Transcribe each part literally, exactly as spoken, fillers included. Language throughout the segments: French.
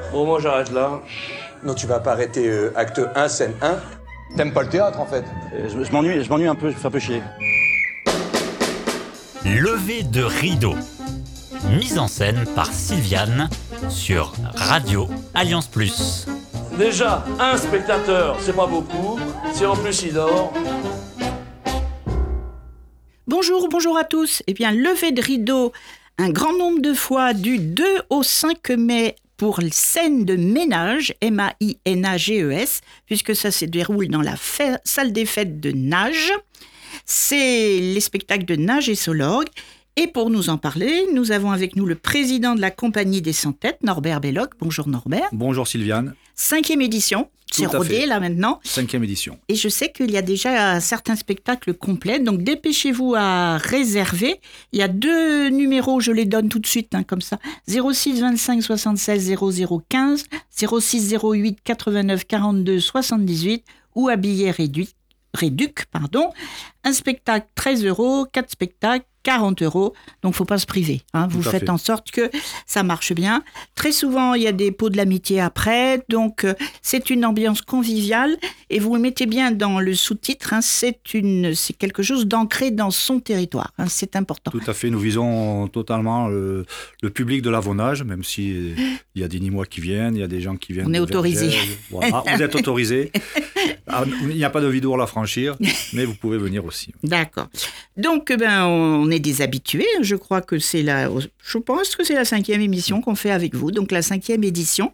Bon, moi j'arrête là. Non, tu vas pas arrêter euh, acte un, scène un. T'aimes pas le théâtre, en fait? Euh, je, je m'ennuie, je m'ennuie un peu, je me fais un peu chier. Levé de rideau. Mise en scène par Sylviane sur Radio Alliance Plus. Déjà, un spectateur, c'est pas beaucoup. Si en plus il dort... Bonjour, bonjour à tous. Eh bien, levé de rideau, un grand nombre de fois du deux au cinq mai pour scène de ménage, M A I N A G E S, puisque ça se déroule dans la fe- salle des fêtes de Nage. C'est les spectacles de Nage et Solorgue. Et pour nous en parler, nous avons avec nous le président de la Compagnie des Cent Têtes, Norbert Belloc. Bonjour Norbert. Bonjour Sylviane. Cinquième édition, c'est Tout à rodé fait. là maintenant. Cinquième édition. Et je sais qu'il y a déjà certains spectacles complets, donc dépêchez-vous à réserver. Il y a deux numéros, je les donne tout de suite, hein, comme ça. zéro six vingt-cinq soixante-seize zéro zéro quinze, zéro six zéro huit quatre-vingt-neuf quarante-deux soixante-dix-huit ou à billet réduit. Réduc, pardon. Un spectacle treize euros, quatre spectacles quarante euros, donc faut pas se priver. Hein. Vous faites fait. en sorte que ça marche bien. Très souvent, il y a des pots de l'amitié après, donc euh, c'est une ambiance conviviale et vous le mettez bien dans le sous-titre. Hein, c'est une, c'est quelque chose d'ancré dans son territoire. Hein, c'est important. Tout à fait, nous visons totalement le, le public de l'Avonage, même si euh, il y a des Nîmois qui viennent, il y a des gens qui viennent. On est de autorisé. Vergès. Voilà, vous êtes autorisés. Alors, il n'y a pas de Vidour à franchir, mais vous pouvez venir aussi. D'accord. Donc, ben, on est des habitués. Je crois que c'est la, je pense que c'est la cinquième émission qu'on fait avec vous. Donc, la cinquième édition.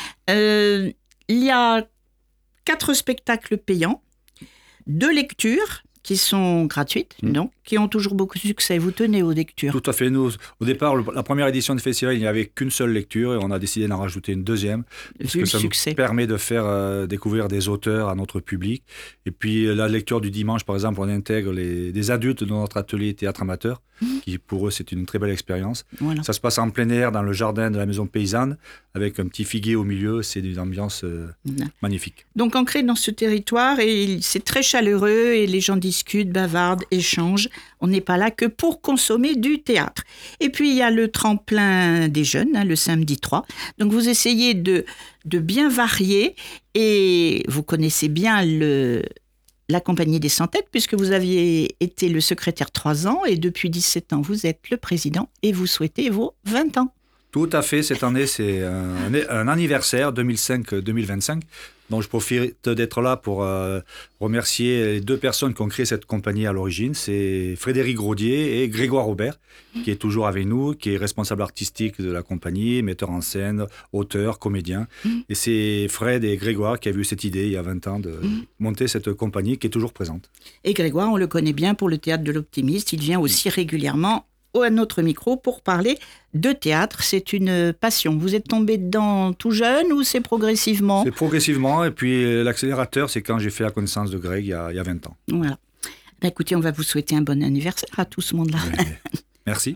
Euh, il y a quatre spectacles payants, deux lectures qui sont gratuites, Mmh. donc, qui ont toujours beaucoup de succès. Vous tenez aux lectures. Tout à fait. Nous, au départ, le- la première édition du festival, il n'y avait qu'une seule lecture et on a décidé d'en rajouter une deuxième. Parce Vu que le ça succès. nous permet de faire euh, découvrir des auteurs à notre public. Et puis, euh, la lecture du dimanche, par exemple, on intègre les, des adultes de notre atelier théâtre amateur, qui pour eux, c'est une très belle expérience. Voilà. Ça se passe en plein air, dans le jardin de la maison paysanne, avec un petit figuier au milieu. C'est une ambiance euh, Voilà. magnifique. Donc, ancré dans ce territoire, et il- c'est très chaleureux, et les gens discutent, bavardent, échangent. On n'est pas là que pour consommer du théâtre. Et puis, il y a le tremplin des jeunes, hein, le samedi trois. Donc, vous essayez de, de bien varier, et vous connaissez bien le, la Compagnie des Cent Têtes, puisque vous aviez été le secrétaire trois ans, et depuis dix-sept ans, vous êtes le président, et vous souhaitez vos vingt ans. Tout à fait. Cette année, c'est un, un anniversaire deux mille cinq deux mille vingt-cinq. Donc, je profite d'être là pour euh, remercier les deux personnes qui ont créé cette compagnie à l'origine. C'est Frédéric Graudier et Grégoire Robert, qui est toujours avec nous, qui est responsable artistique de la compagnie, metteur en scène, auteur, comédien. Et c'est Fred et Grégoire qui a eu cette idée il y a vingt ans de monter cette compagnie qui est toujours présente. Et Grégoire, on le connaît bien pour le Théâtre de l'Optimiste. Il vient aussi régulièrement à notre micro pour parler de théâtre. C'est une passion. Vous êtes tombé dedans tout jeune ou c'est progressivement? C'est progressivement. Et puis, euh, l'accélérateur, c'est quand j'ai fait la connaissance de Greg il y a, il y a vingt ans. Voilà. Ben, écoutez, on va vous souhaiter un bon anniversaire à tout ce monde-là. Mais- Merci.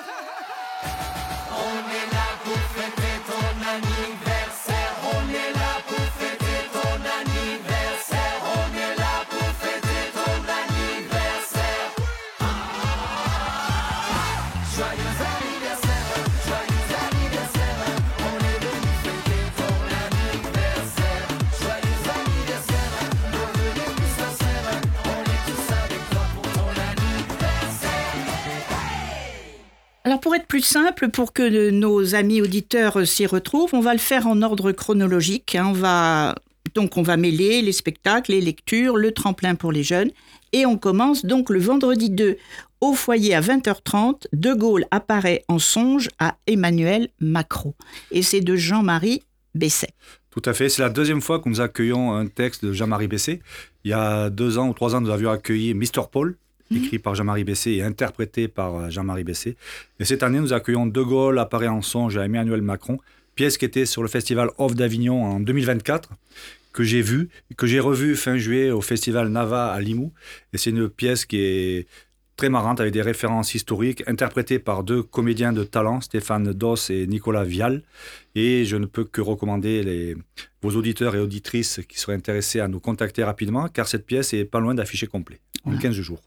Alors, pour être plus simple, pour que le- nos amis auditeurs s'y retrouvent, on va le faire en ordre chronologique. hein. On va, donc, on va mêler les spectacles, les lectures, le tremplin pour les jeunes. Et on commence donc le vendredi deux au foyer à vingt heures trente. De Gaulle apparaît en songe à Emmanuel Macron. Et c'est de Jean-Marie Besset. Tout à fait. C'est la deuxième fois que nous accueillons un texte de Jean-Marie Besset. Il y a deux ans ou trois ans, nous avions accueilli Mister Paul, écrit par Jean-Marie Besset et interprété par Jean-Marie Besset. Et cette année, nous accueillons De Gaulle apparaît en songe à Emmanuel Macron, pièce qui était sur le festival Off d'Avignon en deux mille vingt-quatre, que j'ai vue, que j'ai revue fin juillet au festival Nava à Limoux. Et c'est une pièce qui est très marrante avec des références historiques, interprétée par deux comédiens de talent, Stéphane Doss et Nicolas Vial. Et je ne peux que recommander les, vos auditeurs et auditrices qui seraient intéressés à nous contacter rapidement, car cette pièce est pas loin d'afficher complet, en Voilà. quinze jours.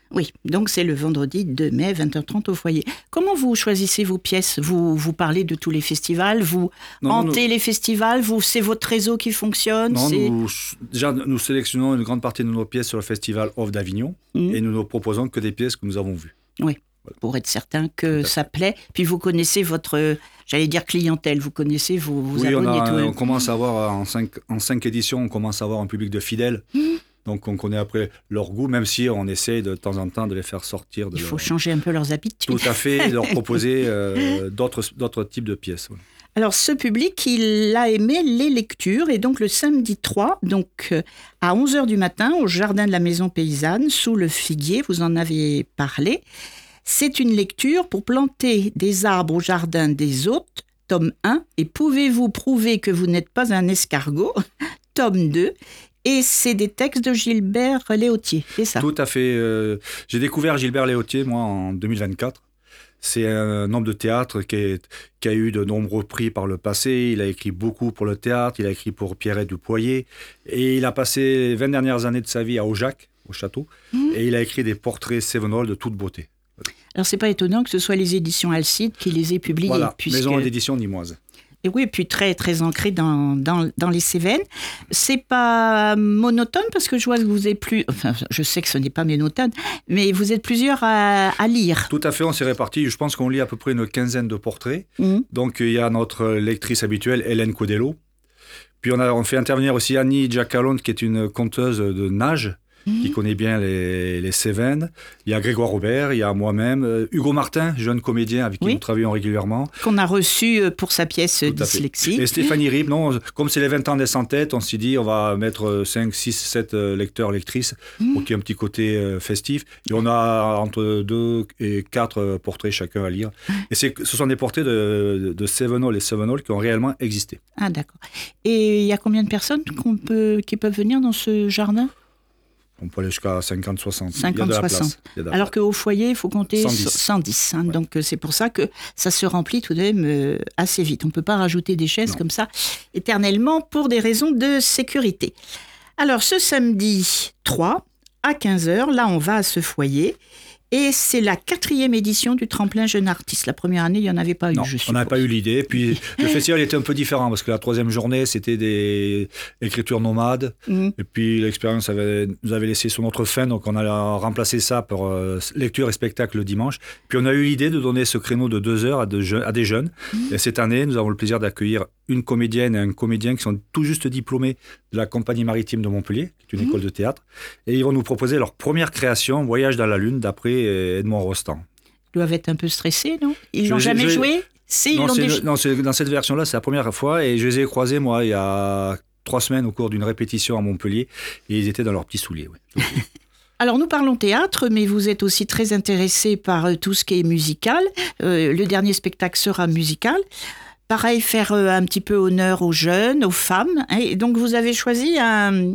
Oui, donc c'est le vendredi deux mai, vingt heures trente au foyer. Comment vous choisissez vos pièces ? Vous, vous parlez de tous les festivals, vous Non, hantez nous- les festivals, vous, c'est votre réseau qui fonctionne Non, c'est... nous, déjà, nous sélectionnons une grande partie de nos pièces sur le festival Off d'Avignon Mhm. et nous ne proposons que des pièces que nous avons vues. Pour être certain que Tout à fait. ça plaît. Puis vous connaissez votre, euh, j'allais dire clientèle, vous connaissez vos, vos Oui, on, abonnés. a- tout. on commence à avoir, en cinq, en cinq éditions, on commence à avoir un public de fidèles. Mmh. Donc on connaît après leur goût, même si on essaie de temps en temps de les faire sortir de Il faut leur... changer un peu leurs habitudes. Tout à fait, et leur proposer euh, d'autres, d'autres types de pièces. Voilà. Alors, ce public, il a aimé les lectures. Et donc, le samedi trois, donc, euh, à onze heures du matin, au jardin de la Maison Paysanne, sous le figuier, vous en avez parlé. C'est une lecture pour planter des arbres au jardin des hôtes, tome un. Et pouvez-vous prouver que vous n'êtes pas un escargot, tome deux. Et c'est des textes de Gilbert Léautier, c'est ça ? Tout à fait. euh, j'ai découvert Gilbert Léautier, moi, en deux mille vingt-quatre. C'est un homme de théâtre qui, est- qui a eu de nombreux prix par le passé. Il a écrit beaucoup pour le théâtre. Il a écrit pour Pierrette Dupoyer. Et il a passé les vingt dernières années de sa vie à Aujac, au château. Mmh. Et il a écrit des portraits Cévenol de toute beauté. Alors, c'est pas étonnant que ce soit les éditions Alcide qui les aient publiés. Voilà, puisque... maison d'édition nimoise. Et oui, puis très, très ancré dans, dans, dans les Cévennes. C'est pas monotone parce que je vois que vous êtes plus... Enfin, je sais que ce n'est pas monotone, mais vous êtes plusieurs à, à lire. Tout à fait, on s'est répartis. Je pense qu'on lit à peu près une quinzaine de portraits. Mmh. Donc, il y a notre lectrice habituelle, Hélène Codello. Puis, on a on fait intervenir aussi Annie Giacalone, qui est une conteuse de nage, Mmh. qui connaît bien les, les Cévennes. Il y a Grégoire Robert, il y a moi-même. Euh, Hugo Martin, jeune comédien avec qui Oui. nous travaillons régulièrement. Qu'on a reçu pour sa pièce Tout à fait. Dyslexie. Et Stéphanie Rib, non, comme c'est les vingt ans des sans-têtes, on s'est dit on va mettre cinq, six, sept lecteurs, lectrices Mmh. pour qu'il y ait un petit côté euh, festif. Et on a entre deux et quatre portraits chacun à lire. Et c'est, ce sont des portraits de, de Cévenol et Cévenol qui ont réellement existé. Ah, d'accord. Et il y a combien de personnes qu'on peut, qui peuvent venir dans ce jardin ? On peut aller jusqu'à cinquante, soixante. Il y a cinquante, de la soixante. place. Il y a de la Alors place. qu'au foyer, il faut compter cent dix. cent dix. Hein. Ouais. Donc, euh, c'est pour ça que ça se remplit tout de même euh, assez vite. On ne peut pas rajouter des chaises Non. comme ça éternellement pour des raisons de sécurité. Alors, ce samedi trois, à quinze heures, là, on va à ce foyer. Et c'est la quatrième édition du tremplin jeune artiste. La première année, il n'y en avait pas eu, Non, je on n'avait suppose. pas eu l'idée. Puis le festival était un peu différent parce que la troisième journée, c'était des écritures nomades. Mmh. Et puis l'expérience avait, nous avait laissé sur notre faim, donc on a remplacé ça par euh, lecture et spectacle le dimanche. Puis on a eu l'idée de donner ce créneau de deux heures à, de je- à des jeunes. Mmh. Et cette année, nous avons le plaisir d'accueillir une comédienne et un comédien qui sont tout juste diplômés de la Compagnie maritime de Montpellier, qui est une Mmh. école de théâtre. Et ils vont nous proposer leur première création, Voyage dans la Lune, d'après euh, Edmond Rostand. Ils doivent être un peu stressés, non ? Ils Je l'ont les ai- jamais je- joué ? Si, ils Non, l'ont c'est- déjà... non, c'est- dans cette version-là, c'est la première fois. Et je les ai croisés, moi, il y a trois semaines au cours d'une répétition à Montpellier. Et ils étaient dans leurs petits souliers. Ouais. Alors, nous parlons théâtre, mais vous êtes aussi très intéressé par euh, tout ce qui est musical. Euh, le dernier spectacle sera musical. Pareil, faire euh, un petit peu honneur aux jeunes, aux femmes. Hein. Et donc, vous avez choisi un,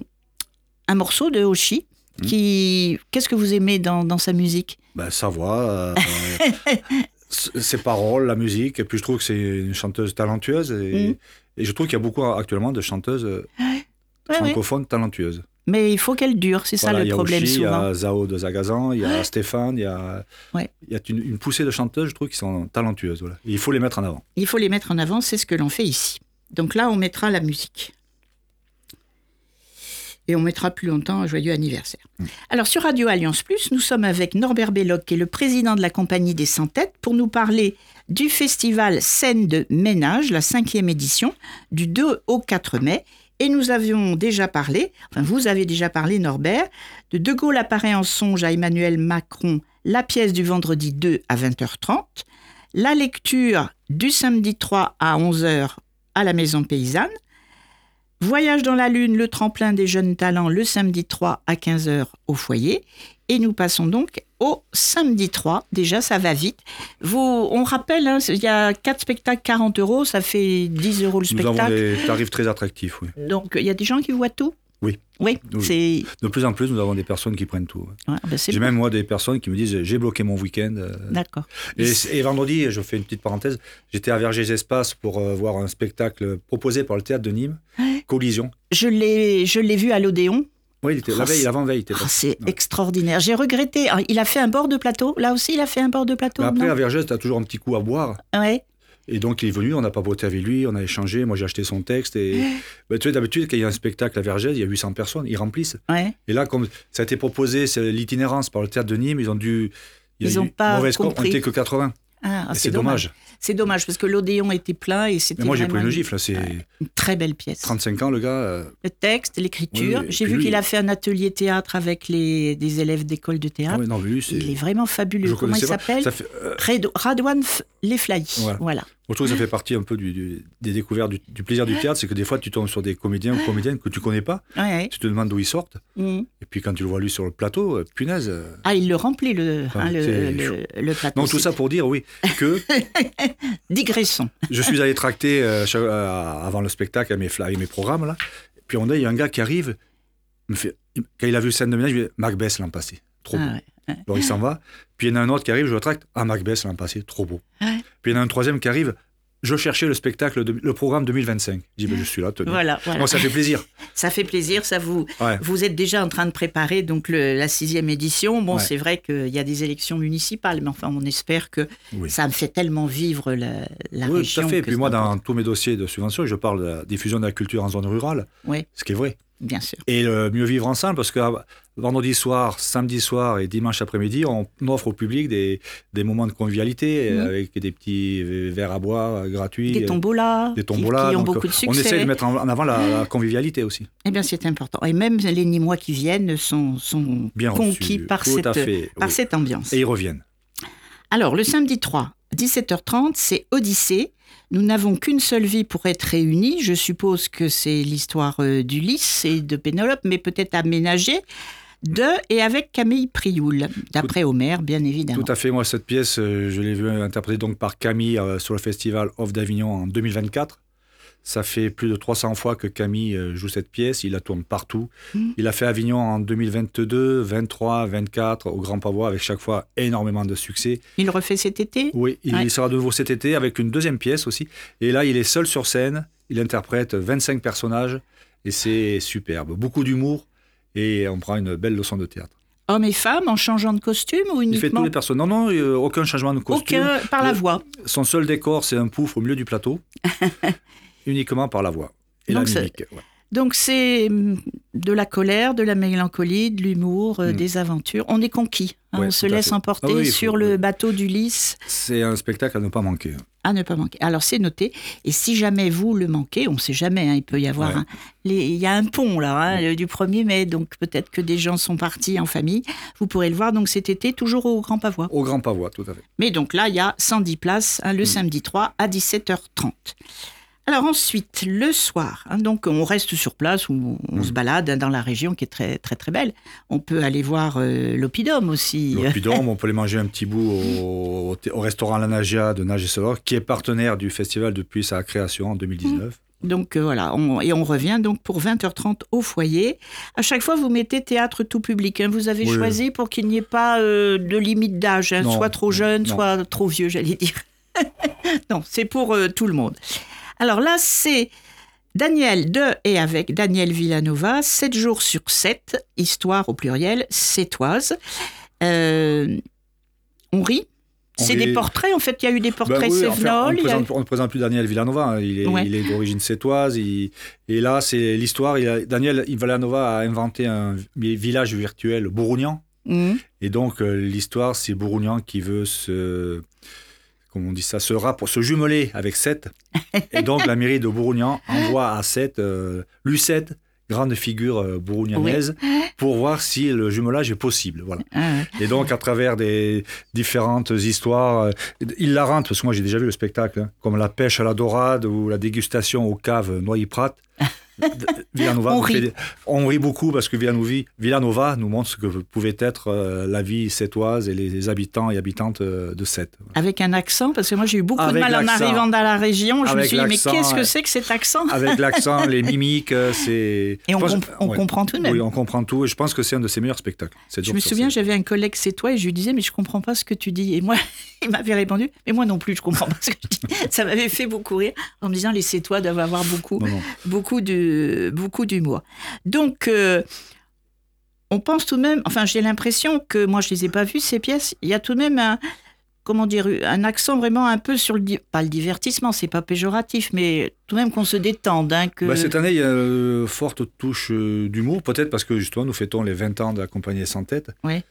un morceau de Oshi. Mmh. Qui... Qu'est-ce que vous aimez dans, dans sa musique ? Ben, sa voix, euh, euh, ses paroles, la musique. Et puis, je trouve que c'est une chanteuse talentueuse. Et, Mm. et je trouve qu'il y a beaucoup actuellement de chanteuses euh, Ouais, ouais. francophones talentueuses. Mais il faut qu'elle dure, c'est Voilà, ça il y le a problème Oshi, il y souvent. a Zao de Zagazan, il y a Stéphane, il y a, Ouais. il y a une, une poussée de chanteuses, je trouve, qui sont talentueuses. Voilà. Et il faut les mettre en avant. Il faut les mettre en avant, c'est ce que l'on fait ici. Donc là, on mettra la musique. Et on mettra plus longtemps un joyeux anniversaire. Mmh. Alors, sur Radio Alliance Plus, nous sommes avec Norbert Belloc, qui est le président de la Compagnie des Sans-Têtes, pour nous parler du festival Scène de Ménage, la cinquième édition, du deux au quatre mai. Et nous avions déjà parlé, enfin vous avez déjà parlé Norbert, de De Gaulle apparaît en songe à Emmanuel Macron, la pièce du vendredi deux à vingt heures trente, la lecture du samedi trois à onze heures à la Maison Paysanne, Voyage dans la Lune, le tremplin des jeunes talents, le samedi trois à quinze heures au foyer. Et nous passons donc au samedi trois. Déjà, ça va vite. Vous, on rappelle, hein, il y a quatre spectacles, quarante euros, ça fait dix euros le Nous spectacle. avons des tarifs très attractifs, oui. Donc, il y a des gens qui voient tout ? Oui. Oui, Oui. c'est... De plus en plus, nous avons des personnes qui prennent tout. Ouais, ben c'est J'ai bon. même, moi, des personnes qui me disent « j'ai bloqué mon week-end euh. D'accord. Et, et vendredi, je fais une petite parenthèse, j'étais à Vergers Espace pour euh, voir un spectacle proposé par le Théâtre de Nîmes, Ouais. Collision. Je l'ai, je l'ai vu à l'Odéon Oui, il était, la Oh, veille, l'avant-veille, il était Ah, pas. c'est Ouais. extraordinaire. J'ai regretté. Ah, il a fait un bord de plateau. Là aussi, il a fait un bord de plateau. Mais après, non à Vergès, tu as toujours un petit coup à boire. Ouais. Et donc, il est venu, on a papoté avec lui, on a échangé. Moi, j'ai acheté son texte. Et ben, tu sais, d'habitude, quand il y a un spectacle à Vergès, il y a huit cents personnes, ils remplissent. Ouais. Et là, comme ça a été proposé, c'est l'itinérance par le théâtre de Nîmes, ils ont dû. Il y a Ils ont eu pas mauvaise com- compris. On n'était que quatre-vingts. Ah, Et c'est c'est dommage. C'est dommage parce que l'Odéon était plein et c'était Mais moi, j'ai pris vraiment une gifle. C'est une très belle pièce. trente-cinq ans, le gars. euh, Le texte, l'écriture. Oui, oui. J'ai Et vu lui, qu'il a il- fait un atelier théâtre avec les, des élèves d'école de Ah théâtre. ouais, non, mais lui, c'est. Il est vraiment fabuleux. Je Comment il connaissais pas. s'appelle Ça fait, euh, Rado- Radouane F- Leflahi. Voilà. Voilà. Je trouve que ça fait partie un peu du, du- des découvertes du, du plaisir du théâtre, c'est que des fois tu tombes sur des comédiens ou comédiennes que tu connais pas, Ouais, ouais. tu te demandes d'où ils sortent, Mhm. et puis quand tu le vois lui sur le plateau, euh, punaise. euh. Ah, il le remplit, le, Enfin, hein, le, c'est- le, le plateau. Donc tout ça pour dire, oui, que Digressons. je suis allé tracter euh, chaque- euh, avant le spectacle avec mes, fla- avec mes programmes, là, puis on a, il y a un gars qui arrive, me fait, quand il a vu le scène de ménage, il me dit Macbeth l'an passé, trop beau. Ah, ouais. Alors il s'en va, puis il y en a un autre qui arrive, je le tracte, ah Macbeth l'an passé, trop beau. Ouais. Puis il y en a un troisième qui arrive, je cherchais le spectacle, de- le programme deux mille vingt-cinq. Je dis, ben, je suis là, tenez. Voilà, voilà. Donc ça fait plaisir. Ça fait plaisir, ça vous. Ouais. Vous êtes déjà en train de préparer donc le- la sixième édition. Bon, Ouais. c'est vrai qu'il y a des élections municipales, mais enfin, on espère que Oui. ça me fait tellement vivre la, la Oui, région. tout à fait. Et que puis c'est moi, dans important. tous mes dossiers de subvention, je parle de la diffusion de la culture en zone rurale, Oui, ce qui est vrai. bien sûr. Et le mieux vivre ensemble, parce que euh, vendredi soir, samedi soir et dimanche après-midi, on offre au public des, des moments de convivialité Mhm. euh, avec des petits verres à boire euh, gratuits. Des euh, tombolas, Des qui- tombolas. qui, ont Donc, beaucoup de on succès. essaie de mettre en en avant la, la convivialité aussi. Eh bien, c'est important. Et même les Nîmois qui viennent sont, sont Bien conquis reçu. par, Tout cette, à fait, par oui. cette ambiance. Et ils reviennent. Alors, le samedi trois, dix-sept heures trente, c'est Odyssée. Nous n'avons qu'une seule vie pour être réunis. Je suppose que c'est l'histoire euh, d'Ulysse et de Pénélope, mais peut-être aménagée de et avec Camille Prioul, d'après Homère, bien évidemment. Tout à fait. Moi, cette pièce, euh, je l'ai vue interprétée donc par Camille euh, sur le festival Off d'Avignon en deux mille vingt-quatre. Ça fait plus de trois cents fois que Camille euh, joue cette pièce. Il la tourne partout. Mmh. Il a fait Avignon en deux mille vingt-deux, vingt-trois, vingt-quatre, au Grand Pavois, avec chaque fois énormément de succès. Il refait cet été. Oui, il Ouais. sera de nouveau cet été avec une deuxième pièce aussi. Et là, il est seul sur scène. Il interprète vingt-cinq personnages et c'est superbe. Beaucoup d'humour et on prend une belle leçon de théâtre. Hommes et femmes en changeant de costume ou Il fait tous uniquement les personnages. Non, non, euh, aucun changement de costume. aucun par la Le- voix. Son seul décor, c'est un pouf au milieu du plateau, uniquement par la voix et Donc la ça- mimique. Ouais. Donc c'est hum, de la colère, de la mélancolie, de l'humour, euh, Mm. des aventures. On est conquis. hein, Ouais, on se tout à laisse fait. emporter Ah oui, il faut- sur le oui. bateau d'Ulysse. C'est un spectacle à ne pas manquer. À ne pas manquer. Alors c'est noté. Et si jamais vous le manquez, on ne sait jamais, hein, il peut y avoir Ouais. un, les- il y a un pont là, hein, le- du premier mai, donc peut-être que des gens sont partis en famille. Vous pourrez le voir donc cet été, toujours au Grand Pavois. Au Grand Pavois, tout à fait. Mais donc là, il y a cent dix places hein, Mm. le samedi trois à dix-sept heures trente. Alors ensuite, le soir, hein, donc on reste sur place ou on Mm. se balade hein, dans la région qui est très très très belle. On peut aller voir euh, l'Oppidum aussi. L'Oppidum, on peut aller manger un petit bout au, au, au restaurant La Nagia de Nage et Solor, qui est partenaire du festival depuis sa création en deux mille dix-neuf. Donc euh, voilà, on- et on revient donc pour vingt heures trente au foyer. À chaque fois, vous mettez théâtre tout public. hein. Vous avez Oui. choisi pour qu'il n'y ait pas euh, de limite d'âge, hein, Non, soit trop jeune, non. soit trop vieux, j'allais dire. Non, c'est pour euh, tout le monde. Alors là, c'est Daniel de et avec Daniel Villanova, sept jours sur sept, histoire au pluriel, sétoise. Euh, on rit. On C'est rit. des portraits, en fait, il y a eu des portraits Ben oui, enfin, Sévenol, on ne il y a- présente, on ne présente plus Daniel Villanova, hein. il est, Ouais. il est d'origine sétoise. il- et là, c'est l'histoire. il a- Daniel Villanova a inventé un vi- village virtuel bourguignan. Mhm. Et donc, euh, l'histoire, c'est Bourgougnan qui veut se. Comment on dit ça, se, rappro- se jumeler avec Sète. Et donc, la mairie de Bourgougnan envoie à Sète euh, Lucette, grande figure euh, bourguignanaise, pour voir si le jumelage est possible. Voilà. Ah ouais. Et donc, à travers des différentes histoires, euh, il la rentre, parce que moi, j'ai déjà vu le spectacle, hein, comme la pêche à la dorade ou la dégustation aux caves Noyer-Prat. Villanova On nous fait rit. des- on rit beaucoup parce que Villanova, Villanova nous montre ce que pouvait être euh, la vie sétoise et les, les habitants et habitantes euh, de Sète. Avec un accent, parce que moi j'ai eu beaucoup Avec de mal en l'accent. arrivant dans la région. Je me Avec suis dit, mais l'accent, qu'est-ce que ouais. c'est que cet accent Avec l'accent, les mimiques, euh, c'est... Et on, Je pense- comp- on ouais. comprend tout de même. Oui, on comprend tout et je pense que c'est un de ses meilleurs spectacles. C'est Je dur me sur souviens, scène. j'avais un collègue sétois et je lui disais, mais je comprends pas ce que tu dis. Et moi, il m'avait répondu, mais moi non plus, je comprends pas ce que je dis. Ça m'avait fait beaucoup rire en me disant, les sétois doivent avoir beaucoup, Non, non. beaucoup, de, beaucoup d'humour. Donc, euh, on pense tout de même, enfin j'ai l'impression que, moi je les ai pas vues ces pièces, il y a tout de même un, comment dire, un accent vraiment un peu sur le, di- pas le divertissement, c'est pas péjoratif, mais tout de même qu'on se détende. Hein, que... Bah, cette année, il y a une forte touche euh, d'humour, peut-être parce que justement, nous fêtons les vingt ans de la compagnie Sans Tête. Ouais.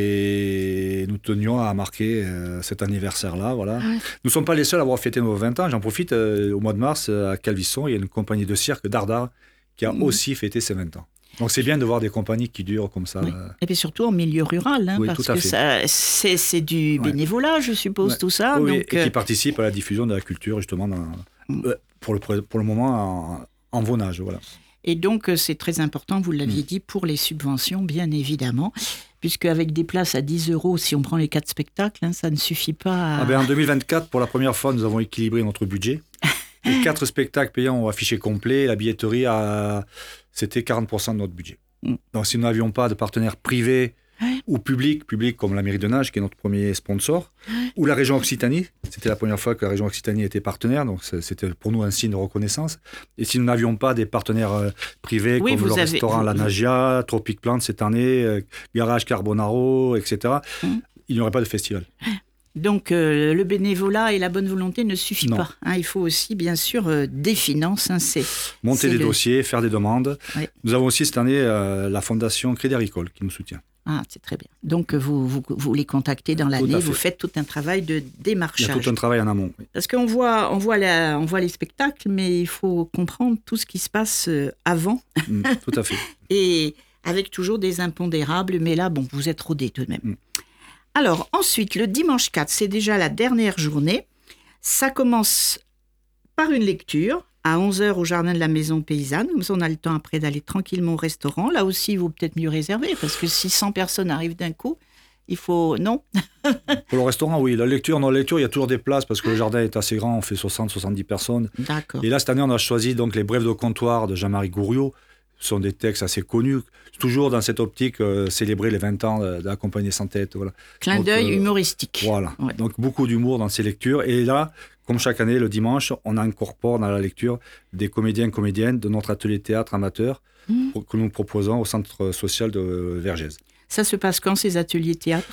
Et nous tenions à marquer euh, cet anniversaire-là. Voilà. Ouais. Nous ne sommes pas les seuls à avoir fêté nos vingt ans. J'en profite, euh, au mois de mars, euh, à Calvisson, il y a une compagnie de cirque d'Ardard qui a mmh. aussi fêté ses vingt ans. Donc c'est bien de voir des compagnies qui durent comme ça. Oui. Et puis surtout en milieu rural, hein, oui, parce tout à que fait. ça, c'est, c'est du bénévolat, ouais. je suppose, ouais. tout ça. Oui, donc, et euh... qui participe à la diffusion de la culture, justement, dans, mm. pour, le, pour le moment, en, en Vaunage. Voilà. Et donc c'est très important, vous l'aviez mm. dit, pour les subventions, bien évidemment, puisque avec des places à dix euros, si on prend les quatre spectacles, hein, ça ne suffit pas à... Ah ben, en deux mille vingt-quatre, pour la première fois, nous avons équilibré notre budget. Les quatre spectacles payants ont affiché complet, la billetterie, a... c'était quarante pour cent de notre budget. Donc, si nous n'avions pas de partenaires privés ouais. ou publics, publics comme la mairie de Nage, qui est notre premier sponsor, ouais. ou la région Occitanie, c'était la première fois que la région Occitanie était partenaire, donc c'était pour nous un signe de reconnaissance. Et si nous n'avions pas des partenaires euh, privés oui, comme le avez... restaurant La Nagia, Tropic Plant cette année, euh, Garage Carbonaro, et cetera, hum. il n'y aurait pas de festival. Donc euh, le bénévolat et la bonne volonté ne suffit non. pas. Hein, il faut aussi, bien sûr, euh, des finances. Hein, c'est, Monter c'est des le... dossiers, faire des demandes. Oui. Nous avons aussi cette année euh, la Fondation Crédit Agricole qui nous soutient. Ah, c'est très bien. Donc vous, vous, vous les contactez dans l'année, vous faites tout un travail de démarchage. Il y a tout un travail en amont. Oui. Parce qu'on voit, on voit, la, on voit les spectacles, mais il faut comprendre tout ce qui se passe avant. Mmh, tout à fait. Et avec toujours des impondérables, mais là, bon, vous êtes rodés tout de même. Mmh. Alors, ensuite, le dimanche quatre, c'est déjà la dernière journée. Ça commence par une lecture à onze heures au jardin de la Maison Paysanne. Comme ça, on a le temps après d'aller tranquillement au restaurant. Là aussi, il vaut peut-être mieux réserver parce que si cent personnes arrivent d'un coup, il faut... Non. Pour le restaurant, oui. La lecture, dans la lecture, il y a toujours des places parce que le jardin est assez grand. On fait soixante à soixante-dix personnes. D'accord. Et là, cette année, on a choisi donc, les brèves de comptoir de Jean-Marie Gouriot. Ce sont des textes assez connus, toujours dans cette optique, euh, célébrer les vingt ans de, de la compagnie Sans Tête. Voilà. Clin donc, d'œil euh, humoristique. Voilà, ouais. Donc beaucoup d'humour dans ces lectures. Et là, comme chaque année, le dimanche, on incorpore dans la lecture des comédiens et comédiennes de notre atelier théâtre amateur mmh. pour, que nous proposons au centre social de Vergès. Ça se passe quand, ces ateliers théâtre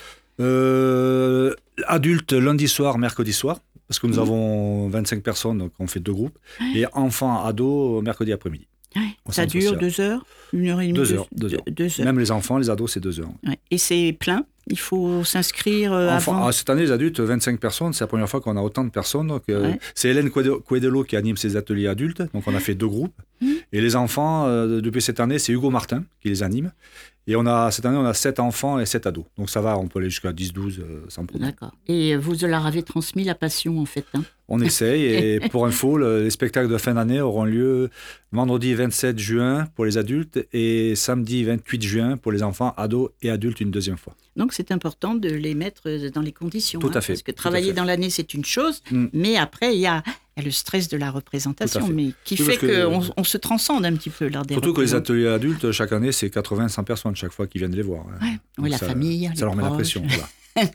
euh, Adultes, lundi soir, mercredi soir, parce que nous mmh. avons vingt-cinq personnes, donc on fait deux groupes, ouais. et enfants, ados, mercredi après-midi. Ouais. Ça dure social. deux heures Une heure et demie Deux heures, deux, deux, heures. deux heures. Même les enfants, les ados, c'est deux heures. Ouais. Et c'est plein. Il faut s'inscrire euh, enfin, avant. Ah, cette année, les adultes, vingt-cinq personnes. C'est la première fois qu'on a autant de personnes. Donc, euh, ouais. C'est Hélène Couedelot qui anime ces ateliers adultes. Donc, on a fait deux groupes. Mmh. Et les enfants, euh, depuis cette année, c'est Hugo Martin qui les anime. Et on a, cette année, on a sept enfants et sept ados. Donc ça va, on peut aller jusqu'à dix douze euh, sans problème. D'accord. Et vous leur avez transmis la passion, en fait. Hein on essaye. Et pour info, le, les spectacles de fin d'année auront lieu vendredi vingt-sept juin pour les adultes et samedi vingt-huit juin pour les enfants, ados et adultes une deuxième fois. Donc c'est important de les mettre dans les conditions. Tout hein, à fait. Parce que travailler dans l'année, c'est une chose. Mm. Mais après, il y a... Il y a le stress de la représentation, mais qui oui, fait qu'on que on se transcende un petit peu lors des surtout que les ateliers adultes, chaque année, c'est quatre-vingts à cent personnes chaque fois qui viennent les voir. Ouais. Oui, la ça, famille, ça leur met la pression. Voilà.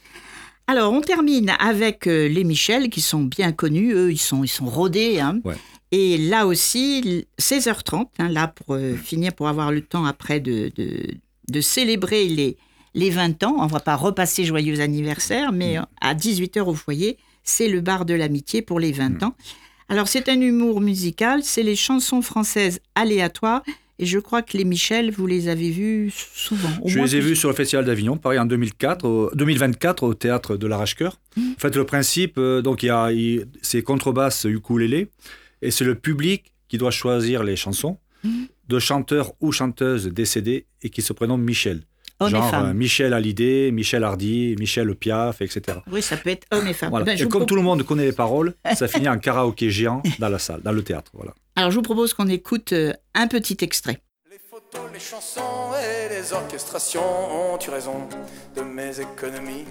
Alors, on termine avec euh, les Michel, qui sont bien connus. Eux, ils sont, ils sont rodés. Hein. Ouais. Et là aussi, seize heures trente, hein, là, pour euh, finir, pour avoir le temps après de, de, de célébrer les, les vingt ans. On ne va pas repasser joyeux anniversaire, mais mmh. à dix-huit heures au foyer, c'est le bar de l'amitié pour les vingt mmh. ans. Alors, c'est un humour musical, c'est les chansons françaises aléatoires. Et je crois que les Michel, vous les avez vus souvent. Je les ai vus sur le Festival d'Avignon, pareil en deux mille quatre, au, deux mille vingt-quatre, au Théâtre de l'Arrache-Cœur. Mmh. En fait, le principe, euh, donc, il y a, il, c'est contrebasse, ukulélé, et c'est le public qui doit choisir les chansons mmh. de chanteurs ou chanteuses décédés et qui se prénomment Michel. Homme Genre et euh, Michel Hallyday, Michel Hardy, Michel Piaf, et cetera. Oui, ça peut être homme et femme. Voilà. Ben, et comme propose... tout le monde connaît les paroles, ça finit en karaoké géant dans la salle, dans le théâtre. Voilà. Alors, je vous propose qu'on écoute un petit extrait. Les photos, les chansons et les orchestrations ont eu raison de mes économies.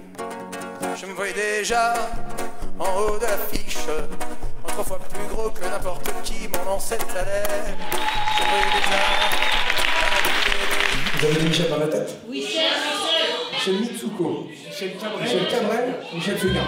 Je me voyais déjà en haut de l'affiche, en trois fois plus gros que n'importe qui, mon ancêtre allait. Je me voyais déjà... Vous avez Michel dans la tête? Oui, Michel, Michel Mitsuko, Michel Cabrel, Michel, Cabrel, Michel Feuillard.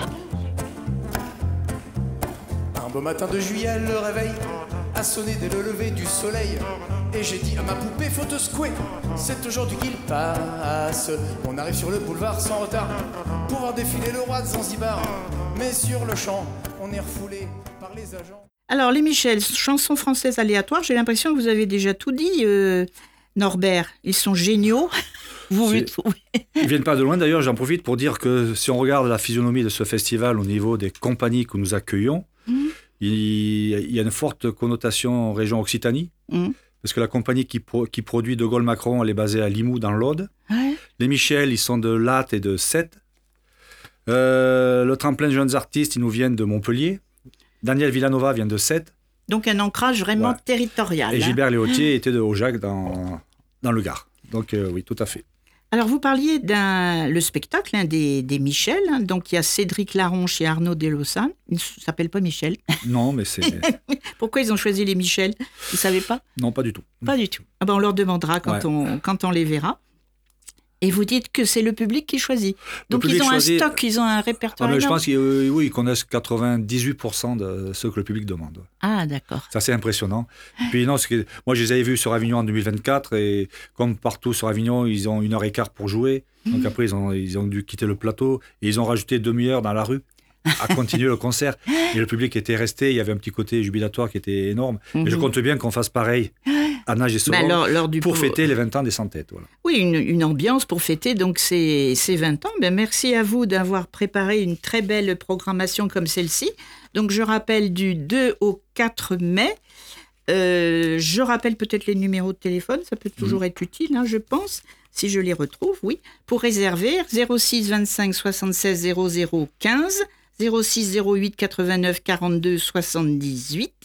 Un beau matin de juillet, le réveil a sonné dès le lever du soleil. Et j'ai dit à ma poupée, faut te secouer. C'est aujourd'hui qu'il passe. On arrive sur le boulevard sans retard pour voir défiler le roi de Zanzibar. Mais sur le champ, on est refoulé par les agents. Alors, les Michel, chansons françaises aléatoires, j'ai l'impression que vous avez déjà tout dit, euh, Norbert. Ils sont géniaux. Vous C'est- les trouvez. Ils viennent pas de loin. D'ailleurs, j'en profite pour dire que si on regarde la physionomie de ce festival au niveau des compagnies que nous accueillons, Mhm. il, il y a une forte connotation en région Occitanie. Mhm. Parce que la compagnie qui, pro- qui produit De Gaulle-Macron, elle est basée à Limoux, dans l'Aude. Ouais. Les Michel, ils sont de Latte et de Sète. Euh, le tremplin de jeunes artistes, ils nous viennent de Montpellier. Daniel Villanova vient de Sète. Donc, un ancrage vraiment Ouais. territorial. Et hein. Gilbert Léautier était de Aujac, dans, dans le Gard. Donc euh, oui, tout à fait. Alors, vous parliez d'un le spectacle hein, des, des Michel. hein. Donc, il y a Cédric Laronche et Arnaud Delossan. Il ne s'appelle pas Michel. Non, mais c'est... Pourquoi ils ont choisi les Michel? Vous ne savez pas? non, pas du tout. Pas du tout. Ah ben, on leur demandera quand, Ouais. on, quand on les verra. Et vous dites que c'est le public qui choisit. Le Donc, public ils ont choisit- un stock, ils ont un Ah, répertoire mais je énorme. pense qu'ils euh, oui, ils connaissent quatre-vingt-dix-huit pour cent de ce que le public demande. Ah, d'accord. C'est assez impressionnant. Puis non, c'est que- moi, je les avais vus sur Avignon en deux mille vingt-quatre et comme partout sur Avignon, ils ont une heure et quart pour jouer. Donc après, ils ont, ils ont dû quitter le plateau et ils ont rajouté demi-heure dans la rue à continuer le concert. Et le public était resté. Il y avait un petit côté jubilatoire qui était énorme. Et je Mhm. compte bien qu'on fasse pareil à Nage et Ben, Solon lors- lors du pour pro- fêter les vingt ans des Sans-Têtes. Voilà. Oui, une, une ambiance pour fêter donc ces, ces vingt ans. Ben, merci à vous d'avoir préparé une très belle programmation comme celle-ci. Donc, je rappelle du deux au quatre mai. Euh, je rappelle peut-être les numéros de téléphone, ça peut toujours être utile, hein, je pense, si je les retrouve, oui. Pour réserver, zéro six vingt-cinq soixante-seize zéro zéro quinze, zéro six zéro huit quatre-vingt-neuf quarante-deux soixante-dix-huit,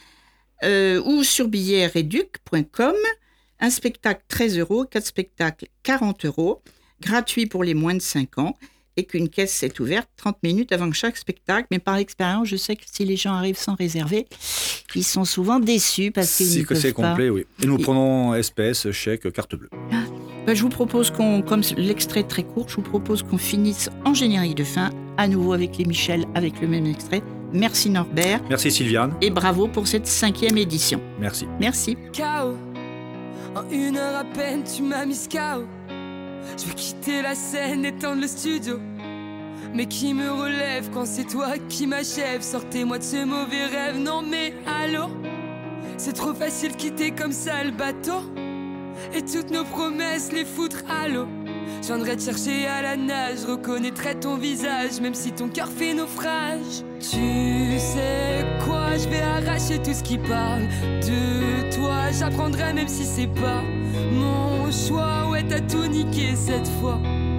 euh, ou sur billets réduc point com. Un spectacle treize euros, quatre spectacles quarante euros, gratuit pour les moins de cinq ans, et qu'une caisse s'est ouverte trente minutes avant chaque spectacle. Mais par expérience, je sais que si les gens arrivent sans réserver, ils sont souvent déçus parce qu'ils Si ne que peuvent c'est pas. complet, oui. Et nous Et- prenons espèces, chèques, carte bleue. Ben, je vous propose qu'on, comme l'extrait est très court, je vous propose qu'on finisse en générique de fin, à nouveau avec les Michel, avec le même extrait. Merci Norbert, Merci Sylviane. et bravo pour cette cinquième édition. Merci. Merci. K O. En une heure à peine, tu m'as mis K O. Je vais quitter la scène, éteindre le studio. Mais qui me relève quand c'est toi qui m'achève? Sortez-moi de ce mauvais rêve, non mais allô? C'est trop facile de quitter comme ça le bateau. Et toutes nos promesses, les foutre à l'eau. Je viendrai te chercher à la nage, je reconnaîtrai ton visage, même si ton cœur fait naufrage. Tu sais quoi, je vais arracher tout ce qui parle de toi. J'apprendrai même si c'est pas mon choix. Ouais, t'as tout niqué cette fois.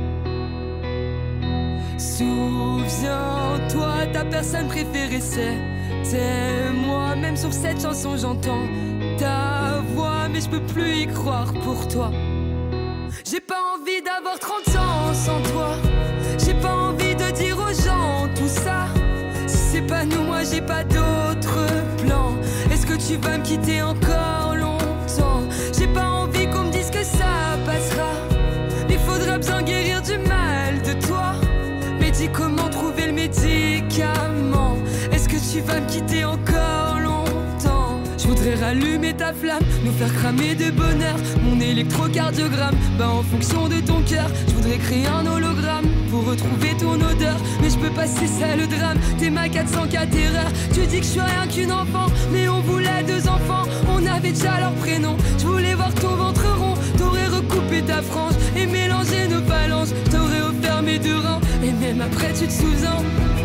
Souviens-toi, ta personne préférée c'était moi. Même sur cette chanson j'entends ta voix, mais je peux plus y croire pour toi. J'ai pas envie d'avoir trente ans sans toi. J'ai pas envie de dire aux gens tout ça. Si c'est pas nous, moi j'ai pas d'autre plan. Est-ce que tu vas me quitter encore longtemps? J'ai pas envie qu'on me dise que ça passera. Il faudra bien guérir du mal de toi. Mais dis comment trouver le médicament. Est-ce que tu vas me quitter encore longtemps? Je voudrais rallumer ta flamme, nous faire cramer de bonheur. Mon électrocardiogramme, bah en fonction de ton cœur. Je voudrais créer un hologramme pour retrouver ton odeur. Mais je peux pas, c'est ça le drame. T'es ma quatre cent quatre erreur. Tu dis que je suis rien qu'une enfant, mais on voulait deux enfants. On avait déjà leur prénom. Je voulais voir ton ventre rond. T'aurais recoupé ta frange et mélangé nos phalanges. T'aurais offert mes deux reins et même après tu te souviens.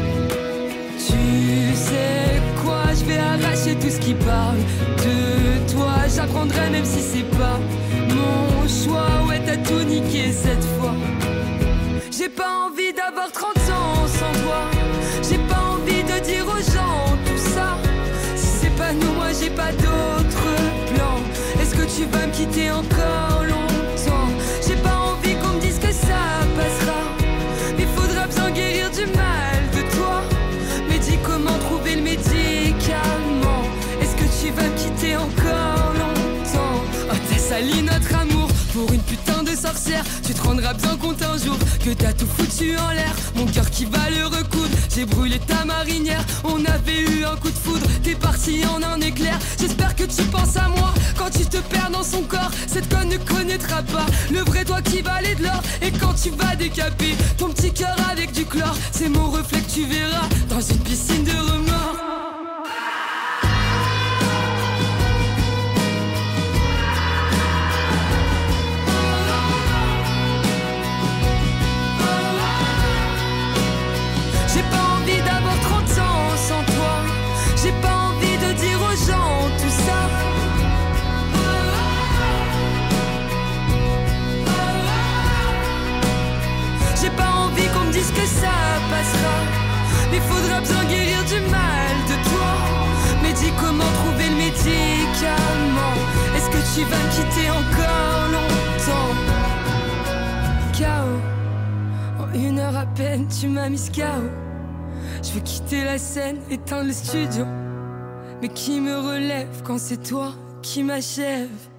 Tu sais quoi, je vais arracher tout ce qui parle de toi. J'apprendrai même si c'est pas mon choix. Ouais, t'as tout niqué cette fois. J'ai pas envie d'avoir trente ans sans toi. J'ai pas envie de dire aux gens tout ça. Si c'est pas nous, moi j'ai pas d'autre plan. Est-ce que tu vas me quitter encore longtemps? J'ai pas envie qu'on me dise que ça passera. Il faudra bien guérir du mal de toi. Mais dis comment trouver le médicament. Est-ce que tu vas me quitter encore longtemps? Oh, t'as sali notre amour pour une putain de sorcière. Tu Tu te rendras bien compte un jour que t'as tout foutu en l'air. Mon cœur qui va le recoudre, j'ai brûlé ta marinière. On avait eu un coup de foudre, t'es parti en un éclair. J'espère que tu penses à moi quand tu te perds dans son corps. Cette conne ne connaîtra pas le vrai toi qui valait de l'or. Et quand tu vas décaper ton petit cœur avec du chlore, c'est mon reflet que tu verras dans une piscine de remords. J'ai pas envie d'avoir trente ans sans toi. J'ai pas envie de dire aux gens tout ça. J'ai pas envie qu'on me dise que ça passera. Mais faudra bien guérir du mal de toi. Mais dis comment trouver le médicament. Est-ce que tu vas me quitter encore longtemps? K O. En une heure à peine tu m'as mis K O. Je veux quitter la scène, éteindre le studio. Mais qui me relève quand c'est toi qui m'achève?